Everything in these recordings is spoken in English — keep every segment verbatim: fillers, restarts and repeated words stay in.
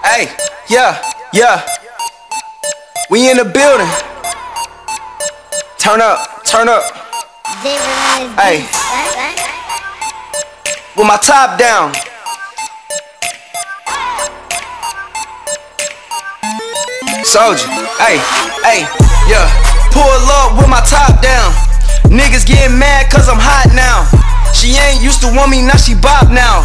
Hey, yeah, yeah. We in the building. Turn up, turn up. Hey, with my top down. Soldier, hey, hey, yeah. Pull up with my top down. Niggas getting mad cause I'm hot now. She ain't used to want me, now she bop now.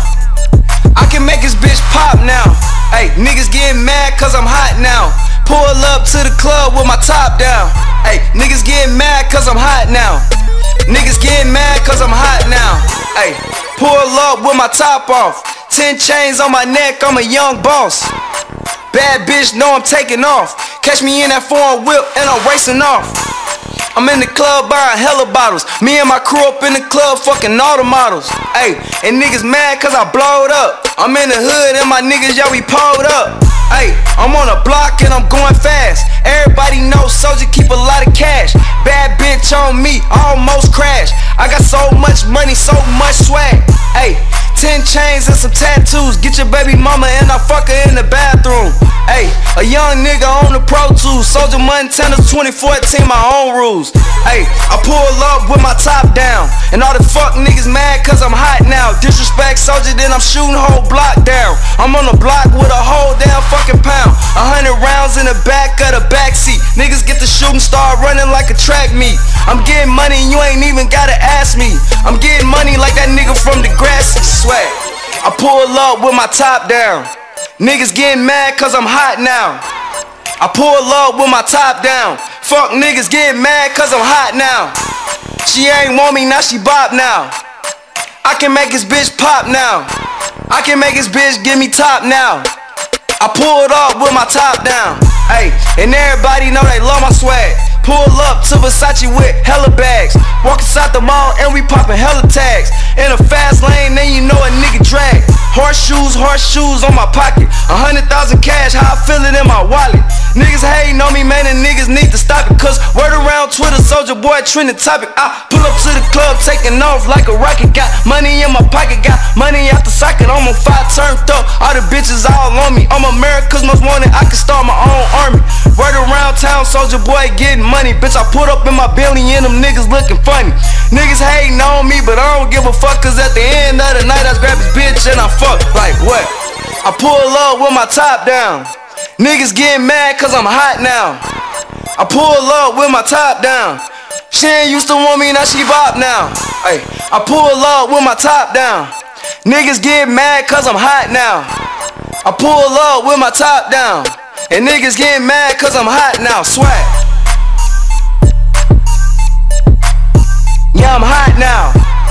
I can make this bitch pop now. Hey, niggas getting mad cause I'm hot now. Pull up to the club with my top down. Hey, niggas getting mad cause I'm hot now. Niggas getting mad cause I'm hot now. Hey, pull up with my top off. Ten chains on my neck, I'm a young boss. Bad bitch know I'm taking off. Catch me in that foreign whip and I'm racing off. I'm in the club buying hella bottles. Me and my crew up in the club fucking all the models. Ayy, and niggas mad cause I blowed up. I'm in the hood and my niggas, yo, we pulled up. Ayy, I'm on a block and I'm going fast. Everybody knows Soldier keep a lot of cash. Bad bitch on me, almost crashed. I got so much money, so much swag. Ayy, ten chains and some tattoos. Get your baby mama and I fuck her in the bathroom. Ayy, a young nigga on the Pro Tools. Soldier Montana twenty fourteen, my own rules. Ayy, I pull up with my top down. And all the fuck niggas mad cause I'm hot now. Disrespect Soldier, then I'm shooting whole block down. I'm on the block with a whole damn fucking pound. A hundred rounds in the back of the backseat. Niggas get the shooting, start running like a track meet. I'm getting money and you ain't even gotta ask me. I'm getting money like that nigga from the grass. Swag. I pull up with my top down. Niggas getting mad cause I'm hot now. I pull up with my top down. Fuck niggas getting mad cause I'm hot now. She ain't want me, now she bop now. I can make this bitch pop now. I can make this bitch give me top now. I pulled up with my top down. Ayy, and everybody know they love my swag. Pull up to Versace with hella bags. Walk inside the mall and we poppin' hella tags. In a fast lane, then you know a nigga drag. Horseshoes, horseshoes on my pocket. A hundred thousand cash, how I feel it in my wallet. Niggas hating on me, man, and niggas need to stop it. Cause word around Twitter, Soldier Boy trending topic. I pull up to the club, taking off like a rocket. Got money in my pocket, got money out the socket. I'm on fire, turned up, all the bitches all on me. I'm America's most wanted, I can start my own army. Word around town, Soldier Boy getting money. Bitch, I put up in my belly and them niggas looking funny. Niggas hating on me, but I don't give a fuck. Cause at the end of the night, I grab his bitch and I fuck. Like what? I pull up with my top down. Niggas getting mad cause I'm hot now. I pull up with my top down. She ain't used to want me, now she bop now. Ay, I pull up with my top down. Niggas getting mad cause I'm hot now. I pull up with my top down. And niggas getting mad cause I'm hot now. Swag. Yeah, I'm hot now.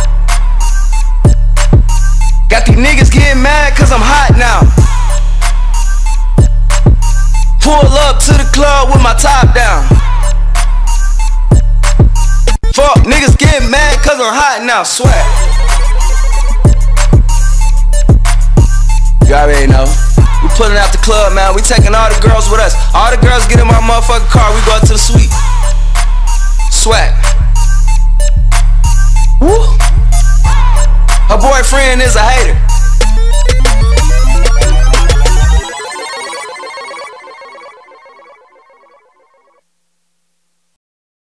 Got these niggas getting mad cause I'm hot now. Pull up to the club with my top down. Fuck, niggas getting mad cause I'm hot now. Swag. You already know. We pulling out the club, man. We taking all the girls with us. All the girls get in my motherfucking car. We go up to the suite. Swag. Woo. Her boyfriend is a hater.